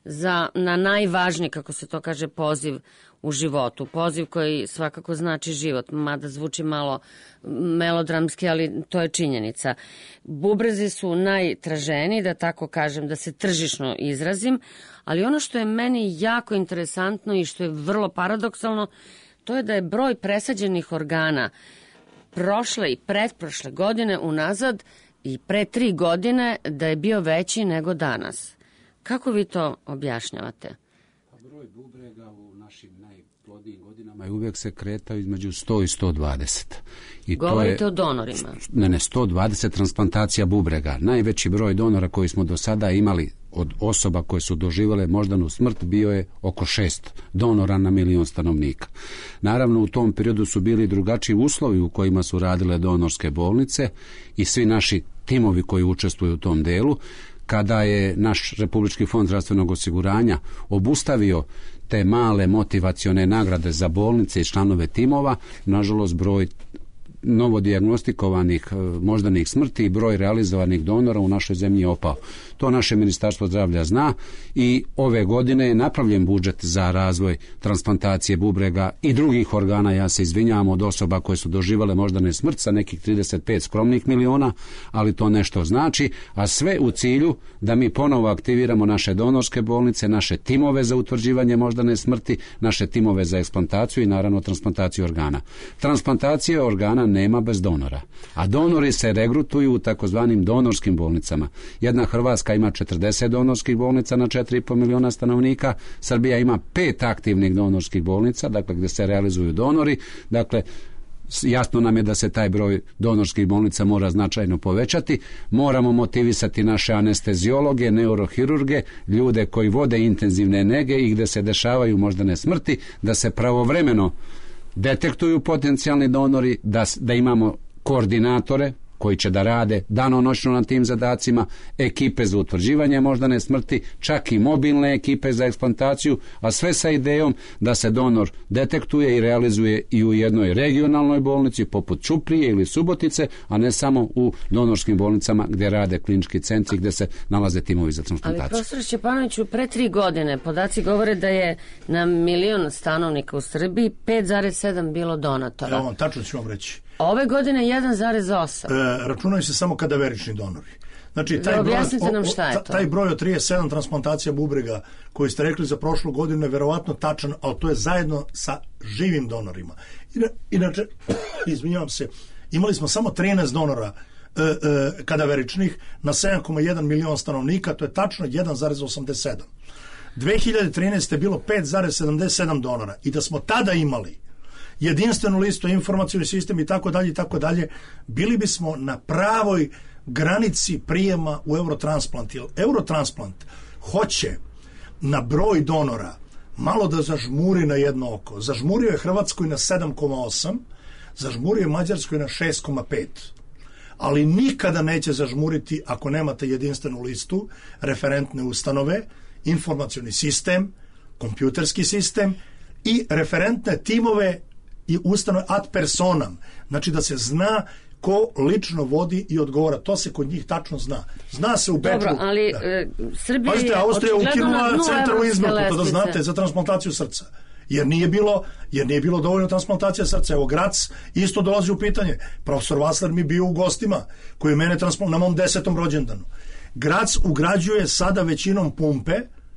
na najvažniji, kako se to kaže, poziv u životu. Poziv koji svakako znači život, mada zvuči malo melodramski, ali to je činjenica. Bubrezi su najtraženiji, da tako kažem, da se tržišno izrazim, ali ono što je meni jako interesantno i što je vrlo paradoksalno, to je da je broj presađenih organa prošle i pretprošle godine unazad i pre 3 godine da je bio veći nego danas. Kako vi to objašnjavate?
Broj bubrega u našim najplodnijim godinama je uvijek se kretao između 100 i 120. I
govorite
to je,
o donorima?
Ne, 120 transplantacija bubrega. Najveći broj donora koji smo do sada imali od osoba koje su doživjele moždanu smrt bio je oko 6 donora na 1.000.000 stanovnika. Naravno, u tom periodu su bili drugačiji uslovi u kojima su radile donorske bolnice i svi naši timovi koji učestvuju u tom delu. Kada je naš Republički fond zdravstvenog osiguranja obustavio te male motivacione nagrade za bolnice i članove timova, nažalost broj novodiagnostikovanih moždanih smrti i broj realizovanih donora u našoj zemlji je opao. To naše Ministarstvo zdravlja zna i ove godine je napravljen budžet za razvoj transplantacije bubrega i drugih organa, ja se izvinjavam, od osoba koje su doživale moždane smrt sa nekih 35 skromnih miliona, ali to nešto znači, a sve u cilju da mi ponovo aktiviramo naše donorske bolnice, naše timove za utvrđivanje moždane smrti, naše timove za eksplantaciju i naravno transplantaciju organa. Transplantacija organa nema bez donora, a donori se regrutuju u takozvanim donorskim bolnicama. Jedna Hrvatska ima 40 donorskih bolnica na 4,5 miliona stanovnika, Srbija ima 5 aktivnih donorskih bolnica, dakle gdje se realizuju donori, dakle jasno nam je da se taj broj donorskih bolnica mora značajno povećati. Moramo motivisati naše anesteziologe, neurohirurge, ljude koji vode intenzivne nege i gdje se dešavaju moždane smrti, da se pravovremeno detektuju potencijalni donori, da imamo koordinatore koji će da rade danonoćno na tim zadacima, ekipe za utvrđivanje moždane smrti, čak i mobilne ekipe za eksplantaciju, a sve sa idejom da se donor detektuje i realizuje i u jednoj regionalnoj bolnici poput Ćuprije ili Subotice, a ne samo u donorskim bolnicama gdje rade klinički centri gdje se nalaze timovi za transplantaciju.
Ali profesor Šćepanoviću, pre 3 godine podaci govore da je na 1.000.000 stanovnika u Srbiji 5,7 bilo donatora.
Evo vam, tačno ću vam reći.
Ove godine 1,8.
Računaju se samo kadaverični donori. Znači,
objasnite nam šta je to.
Taj broj od 37 transplantacija bubrega koji ste rekli za prošlu godinu je verovatno tačan, ali to je zajedno sa živim donorima. Inače, izvinjavam se, imali smo samo 13 donora kadaveričnih na 7,1 milion stanovnika, to je tačno 1,87. 2013. je bilo 5,77 donora i da smo tada imali jedinstvenu listu, informacijni sistem i tako dalje, bili bismo na pravoj granici prijema u Eurotransplant. Jer Eurotransplant hoće na broj donora malo da zažmuri na jedno oko. Zažmurio je Hrvatskoj na 7,8, zažmurio je Mađarskoj na 6,5. Ali nikada neće zažmuriti ako nemate jedinstvenu listu, referentne ustanove informacioni sistem, kompjuterski sistem i referentne timove i ustanove ad personam. Znači da se zna ko lično vodi i odgovara. To se kod njih tačno zna. Zna se u Beču.
Dobro, ali Srbija
je Austrija ukinula centar u Izmirku, to da znate, za transplantaciju srca. Jer nije bilo dovoljno transplantacija srca. Evo, Grac isto dolazi u pitanje. Profesor Vasler mi bio u gostima koji je mene na mom 10. rođendanu. Grac ugrađuje sada većinom pumpe,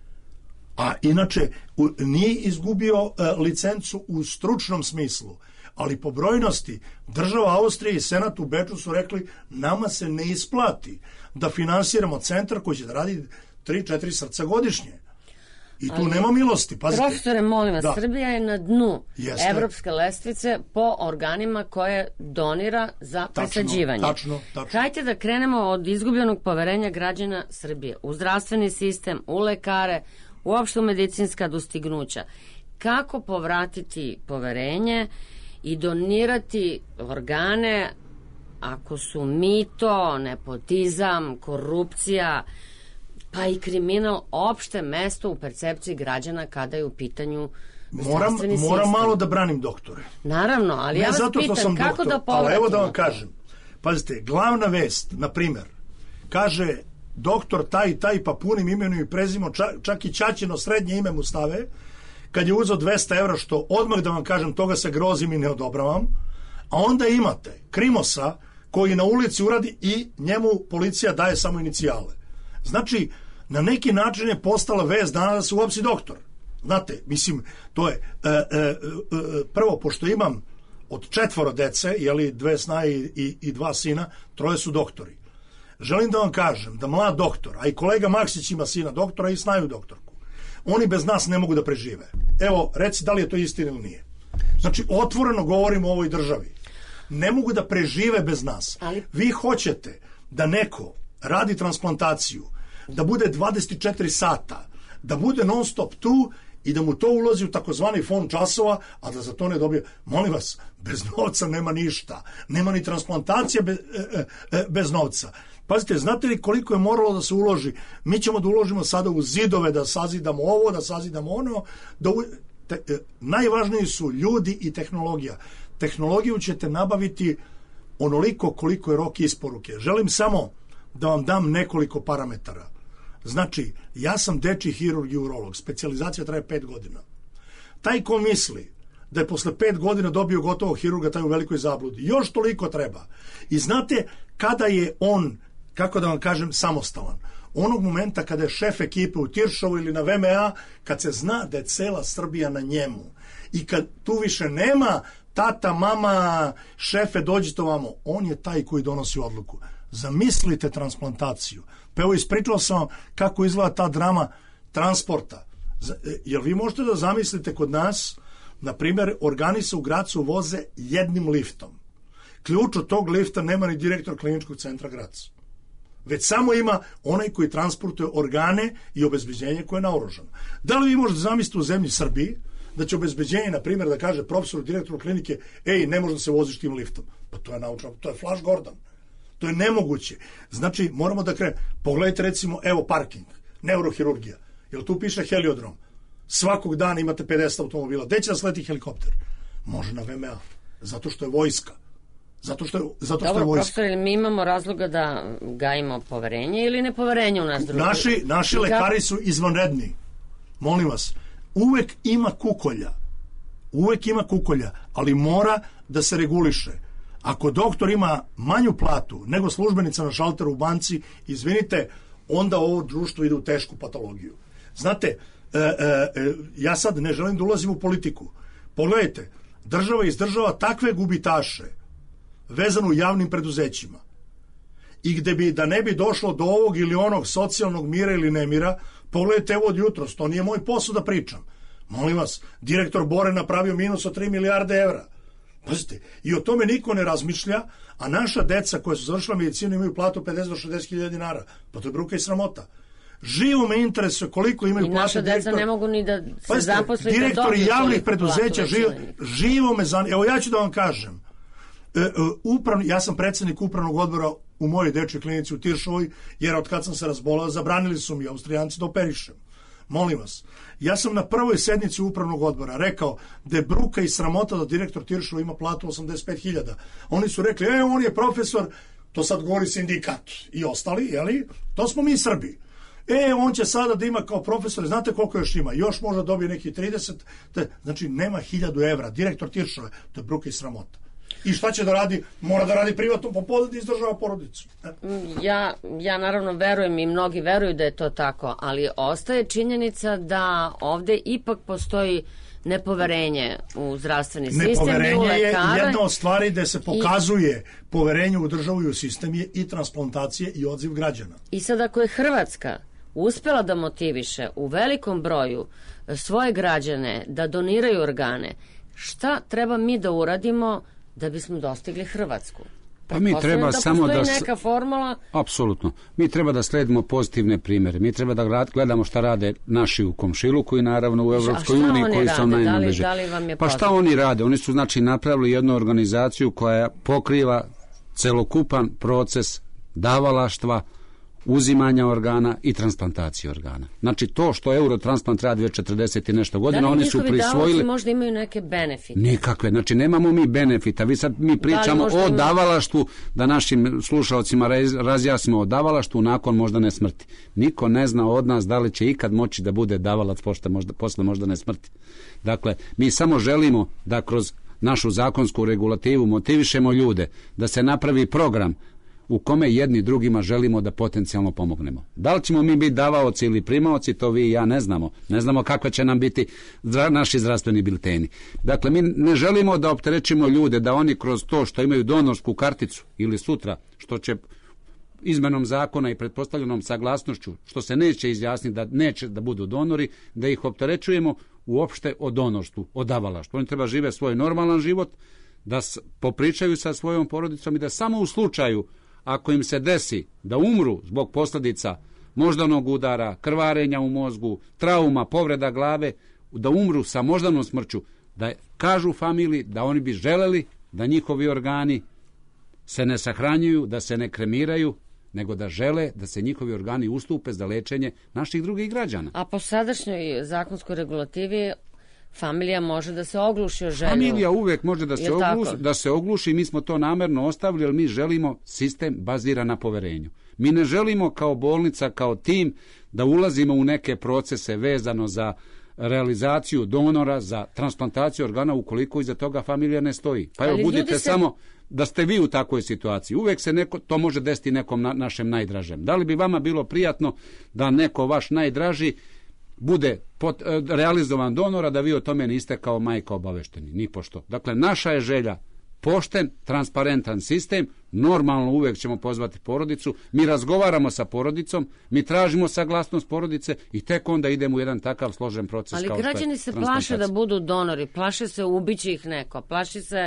a inače nije izgubio licencu u stručnom smislu, ali po brojnosti država Austrije i senat u Beču su rekli nama se ne isplati da finansiramo centar koji će da radi 3-4 srca godišnje. I tu nema milosti. Pazite.
Profesore, molim vas, Srbija je na dnu evropske lestvice po organima koje donira za presađivanje.
Tačno.
Hajde da krenemo od izgubljenog poverenja građana Srbije u zdravstveni sistem, u lekare, uopšte u medicinska dostignuća. Kako povratiti poverenje i donirati organe ako su mito, nepotizam, korupcija, pa i kriminal opšte mesto u percepciji građana kada je u pitanju zdravstveni sistem?
Moram malo da branim doktore.
Naravno, ali ja vas pitam kako da povratimo.
Ali evo da vam kažem. Pazite, glavna vest, na primer, kaže doktor taj pa punim imenom i prezimom, čak i ćaćino srednje ime mu stave, kad je uzeo 200 evra, što odmah da vam kažem, toga se grozim i ne odobravam, a onda imate Krimosa koji na ulici uradi i njemu policija daje samo inicijale. Znači, na neki način je postala vest dana da se uopsi doktor. Znate, mislim, to je prvo, pošto imam od 4 dece, 2 snaje i 2 sina, 3 su doktori. Želim da vam kažem da mlad doktor, a i kolega Maksić ima sina doktora i snaju doktorku, oni bez nas ne mogu da prežive. Evo, reci da li je to istina ili nije. Znači, otvoreno govorimo o ovoj državi. Ne mogu da prežive bez nas. Vi hoćete da neko radi transplantaciju, da bude 24 sata, da bude non stop tu i da mu to ulazi u takozvani fond časova, a da za to ne dobije. Molim vas, bez novca nema ništa. Nema ni transplantacija bez novca. Pazite, znate li koliko je moralo da se uloži? Mi ćemo da uložimo sada u zidove, da sazidamo ovo, da sazidamo ono. Najvažniji su ljudi i tehnologija. Tehnologiju ćete nabaviti onoliko koliko je rok isporuke. Želim samo da vam dam nekoliko parametara. Znači, ja sam dečji hirurg i urolog. Specijalizacija traje 5 godina. Taj ko misli da je posle 5 godina dobio gotovog hirurga, taj u velikoj zabludi. Još toliko treba. I znate kada je on, kako da vam kažem, samostalan? Onog momenta kada je šef ekipe u Tiršovu ili na VMA, kad se zna da je cela Srbija na njemu. I kad tu više nema tata, mama, šefe, dođite ovamo. On je taj koji donosi odluku. Zamislite transplantaciju. Pa evo, ispričao sam vam kako izgleda ta drama transporta. Jel vi možete da zamislite kod nas, na primjer, organi se u Gracu voze jednim liftom. Ključ od tog lifta nema ni direktor kliničkog centra Grac. Već samo ima onaj koji transportuje organe i obezbeđenje koje je naoružano. Da li vi možete zamisliti u zemlji Srbiji da će obezbeđenje, na primjer, da kaže profesoru, direktoru klinike, ne možda se voziš tim liftom? Pa to je naučno, to je Flash Gordon. To je nemoguće. Znači, moramo da krenemo. Pogledajte recimo, evo parking, neurohirurgija. Jel tu piše heliodrom? Svakog dana imate 50 automobila. Gde će da sleti helikopter? Može na VMA. Zato što je vojska. Zato što je vojska.
Dobro, profesor, mi imamo razloga da gajimo poverenje ili nepoverenje u nas drugi?
Naši lekari su izvanredni. Molim vas, uvek ima kukolja, ali mora da se reguliše. Ako doktor ima manju platu nego službenica na šalteru u banci, izvinite, onda ovo društvo ide u tešku patologiju. Znate, ja sad ne želim da ulazim u politiku. Pogledajte, država izdržava takve gubitaše vezano u javnim preduzećima i gde bi, da ne bi došlo do ovog ili onog socijalnog mira ili nemira, pogledajte, evo od jutros, to nije moj posao da pričam. Molim vas, direktor Bore napravio minus od 3 milijarde evra. Pazite, i o tome niko ne razmišlja, a naša deca koja su završila medicinu imaju platu 50 do 60 hiljada dinara. Pa to je bruka i sramota. Živo me interesuje koliko imaju platu. I
naša deca ne mogu ni da se zaposli.
Direktori javnih preduzeća živo me zanima. Evo ja ću da vam kažem. Ja sam predsjednik upravnog odbora u mojoj dečjoj klinici u Tiršovoj, jer od kad sam se razbolao, zabranili su mi Austrijanci da operišem. Molim vas, ja sam na prvoj sednici upravnog odbora rekao da je bruka i sramota da direktor Tiršova ima platu 85.000. Oni su rekli, on je profesor, to sad govori sindikat i ostali, jeli? To smo mi Srbi. On će sada da ima kao profesor, znate koliko još ima? Još možda dobije neki 30, znači nema 1.000 evra. Direktor Tiršove, to je bruka i sramota. I šta će da radi? Mora da radi privatno popodne da izdržava porodicu.
Ja naravno verujem i mnogi veruju da je to tako, ali ostaje činjenica da ovde ipak postoji nepoverenje u zdravstveni sistem.
Nepoverenje je jedna od stvari gde se pokazuje poverenje u državu i u sistem je i transplantacije i odziv građana.
I sad ako je Hrvatska uspela da motiviše u velikom broju svoje građane da doniraju organe, šta treba mi da uradimo da bismo dostigli Hrvatsku?
Pa mi treba samo da
neka formula.
Apsolutno. Mi treba da sledimo pozitivne primere. Mi treba da gledamo šta rade naši u komšiluku i naravno u Evropskoj uniji koji su najbliže. Pa šta oni rade? Oni su znači napravili jednu organizaciju koja pokriva celokupan proces davalaštva, uzimanja organa i transplantacije organa. Znači to što Eurotransplant radi već 40 i nešto godina, oni su prisvojili... Da li njihovi
možda imaju neke benefite?
Nikakve, znači nemamo mi benefita. Mi pričamo o davalaštvu, da našim slušalcima razjasnimo o davalaštvu nakon moždane smrti. Niko ne zna od nas da li će ikad moći da bude davalac posle moždane smrti. Dakle, mi samo želimo da kroz našu zakonsku regulativu motivišemo ljude, da se napravi program u kome jedni drugima želimo da potencijalno pomognemo. Da li ćemo mi biti davaoci ili primaoci, to vi i ja ne znamo. Ne znamo kakve će nam biti naši zdravstveni bilteni. Dakle, mi ne želimo da opterećimo ljude, da oni kroz to što imaju donorsku karticu ili sutra, što će izmenom zakona i pretpostavljenom saglasnošću, što se neće izjasniti da neće da budu donori, da ih opterećujemo uopšte o donorstvu, o davalaštvu. Oni treba žive svoj normalan život, da popričaju sa svojom porodicom i da samo u slučaju ako im se desi da umru zbog posljedica moždanog udara, krvarenja u mozgu, trauma, povreda glave, da umru sa moždanom smrću, da kažu familiji da oni bi želeli da njihovi organi se ne sahranjuju, da se ne kremiraju, nego da žele da se njihovi organi ustupe za lečenje naših drugih građana.
A po sadašnjoj zakonskoj regulativi familija može da se ogluši o želju.
Familija uvek može da se ogluši, mi smo to namerno ostavili, jer mi želimo sistem baziran na poverenju. Mi ne želimo kao bolnica, kao tim, da ulazimo u neke procese vezano za realizaciju donora, za transplantaciju organa, ukoliko iza toga familija ne stoji. Pa evo, budite samo da ste vi u takvoj situaciji. Uvek se to može desiti nekom našem najdražem. Da li bi vama bilo prijatno da neko vaš najdraži bude realizovan donora, da vi o tome niste kao majka obavešteni, nipošto. Dakle, naša je želja pošten, transparentan sistem, normalno uvek ćemo pozvati porodicu, mi razgovaramo sa porodicom, mi tražimo saglasnost porodice i tek onda idemo u jedan takav složen proces.
Ali građani se plaše da budu donori, plaše se ubići ih neko, plaši se...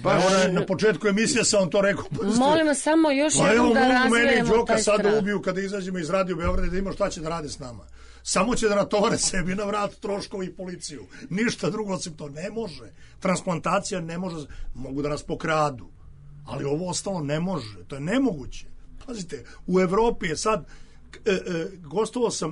Na početku emisije sam vam to rekao.
Molim vas samo još jednom da razvijemo taj strah.
Sad da ubiju kada izađemo iz Radio Beograda, da imamo šta će da rade s nama. Samo će da natovare sebi na vrat troškovi i policiju. Ništa drugo osim to ne može. Transplantacija ne može. Mogu da nas pokradu. Ali ovo ostalo ne može. To je nemoguće. Pazite, u Evropi je sad... gostovao sam,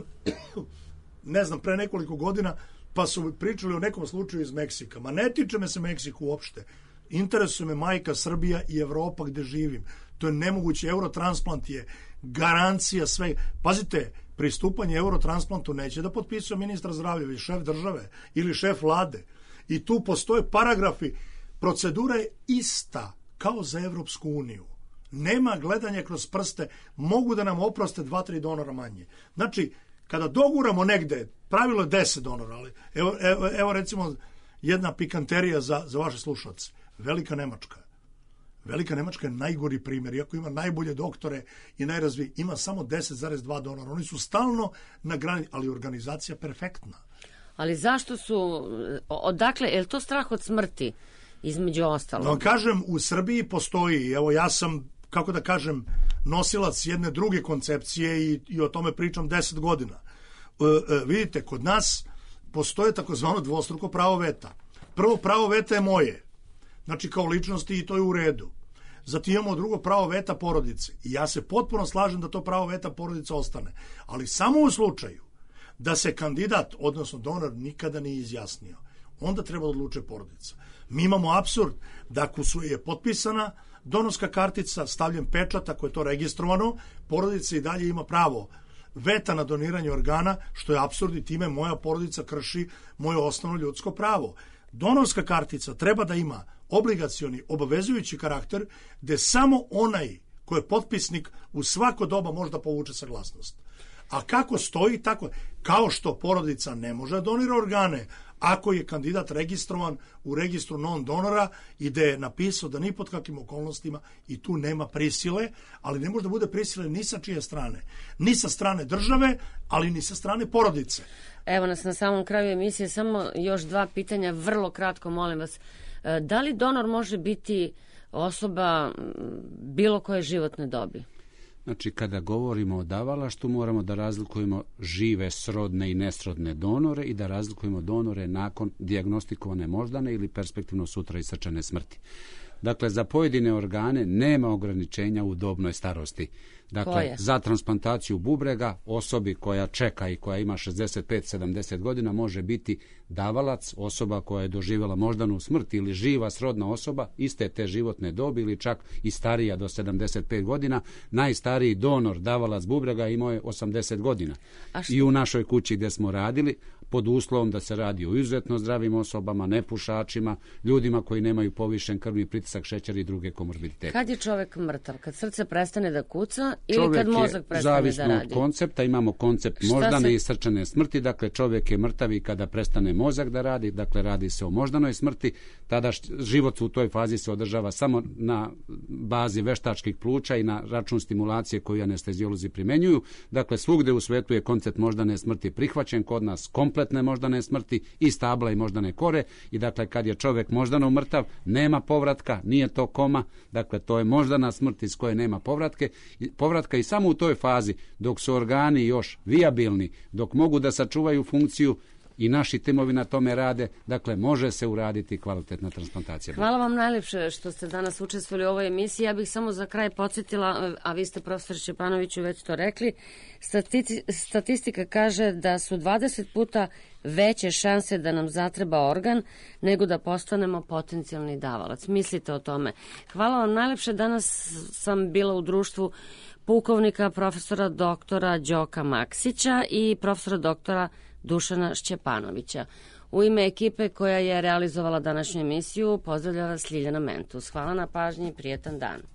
ne znam, pre nekoliko godina, pa su pričali o nekom slučaju iz Meksika. Ma ne tiče me se Meksiku uopšte. Interesuje me majka Srbija i Evropa gde živim. To je nemoguće. Eurotransplant je garancija sve. Pazite, pristupanje Eurotransplantu neće da potpisuje ministar zdravlja ili šef države ili šef vlade. I tu postoje paragrafi. Procedura je ista kao za Evropsku uniju. Nema gledanja kroz prste. Mogu da nam oproste 2-3 donora manje. Znači, kada doguramo negde, pravilo je 10 donora, ali evo recimo jedna pikanterija za vaše slušalce. Velika Nemačka. Velika Nemačka je najgori primjer, iako ima najbolje doktore i najrazviji, ima samo 10,2 donora. Oni su stalno na grani, ali organizacija perfektna.
Ali zašto su, odakle, je li to strah od smrti, između ostalog?
No, kažem, u Srbiji postoji, evo ja sam, kako da kažem, nosilac jedne druge koncepcije i o tome pričam 10 godina. Vidite, kod nas postoje takozvano dvostruko pravo veta. Prvo pravo veta je moje. Znači kao ličnosti i to je u redu. Zatim imamo drugo pravo veta porodice. I ja se potpuno slažem da to pravo veta porodice ostane. Ali samo u slučaju da se kandidat, odnosno donor, nikada nije izjasnio. Onda treba odluče porodica. Mi imamo apsurd da ako je potpisana donorska kartica, stavljen pečat, ako je to registrovano, porodica i dalje ima pravo veta na doniranje organa, što je apsurd i time moja porodica krši moje osnovno ljudsko pravo. Donorska kartica treba da ima obligacioni, obavezujući karakter, gde samo onaj ko je potpisnik u svako doba može da povuče saglasnost. A kako stoji, tako, kao što porodica ne može da donira organe, ako je kandidat registrovan u registru non-donora i da je napisao da ni pod kakvim okolnostima i tu nema prisile, ali ne može da bude prisile ni sa čije strane. Ni sa strane države, ali ni sa strane porodice.
Evo nas na samom kraju emisije, samo još 2 pitanja, vrlo kratko, molim vas. Da li donor može biti osoba bilo koje životne dobi?
Znači, kada govorimo o davalaštvu, moramo da razlikujemo žive, srodne i nesrodne donore i da razlikujemo donore nakon dijagnostikovane moždane ili perspektivno sutra i srčane smrti. Dakle, za pojedine organe nema ograničenja u dobnoj starosti. Dakle, za transplantaciju bubrega osobi koja čeka i koja ima 65-70 godina može biti davalac, osoba koja je doživjela moždanu smrt ili živa srodna osoba iste te životne dobi ili čak i starija do 75 godina. Najstariji donor davalac bubrega imao je 80 godina. I u našoj kući gdje smo radili, pod uslovom da se radi o izuzetno zdravim osobama, nepušačima, ljudima koji nemaju povišen krvni pritisak, šećer i druge komorbiditete.
Kad je čovjek mrtav? Kad srce prestane da kuca ili kad mozak prestane da radi?
Zavisno od koncepta, imamo koncept moždane i srčane smrti, dakle čovjek je mrtav i kada prestane mozak da radi, dakle radi se o moždanoj smrti, tada život u toj fazi se održava samo na bazi veštačkih pluća i na račun stimulacije koju anestezijolozi primenjuju. Dakle, svugde u svetu je koncept moždane smrti prihvaćen, kod nas kompletne moždane smrti i stabla i moždane kore i dakle kad je čovjek moždano mrtav, nema povratka, nije to koma, dakle to je moždana smrt iz koje nema povratka i samo u toj fazi dok su organi još vijabilni, dok mogu da sačuvaju funkciju i naši timovi na tome rade, dakle može se uraditi kvalitetna transplantacija.
Hvala vam najlepše što ste danas učestvovali u ovoj emisiji. Ja bih samo za kraj podsjetila, a vi ste profesor Šćepanoviću već to rekli, statistika kaže da su 20 puta veće šanse da nam zatreba organ nego da postanemo potencijalni davalac. Mislite o tome. Hvala vam najlepše. Danas sam bila u društvu pukovnika profesora doktora Đoka Maksića i profesora doktora Dušana Šćepanovića. U ime ekipe koja je realizovala današnju emisiju pozdravlja vas Ljiljana Mentus. Hvala na pažnji i prijetan dan.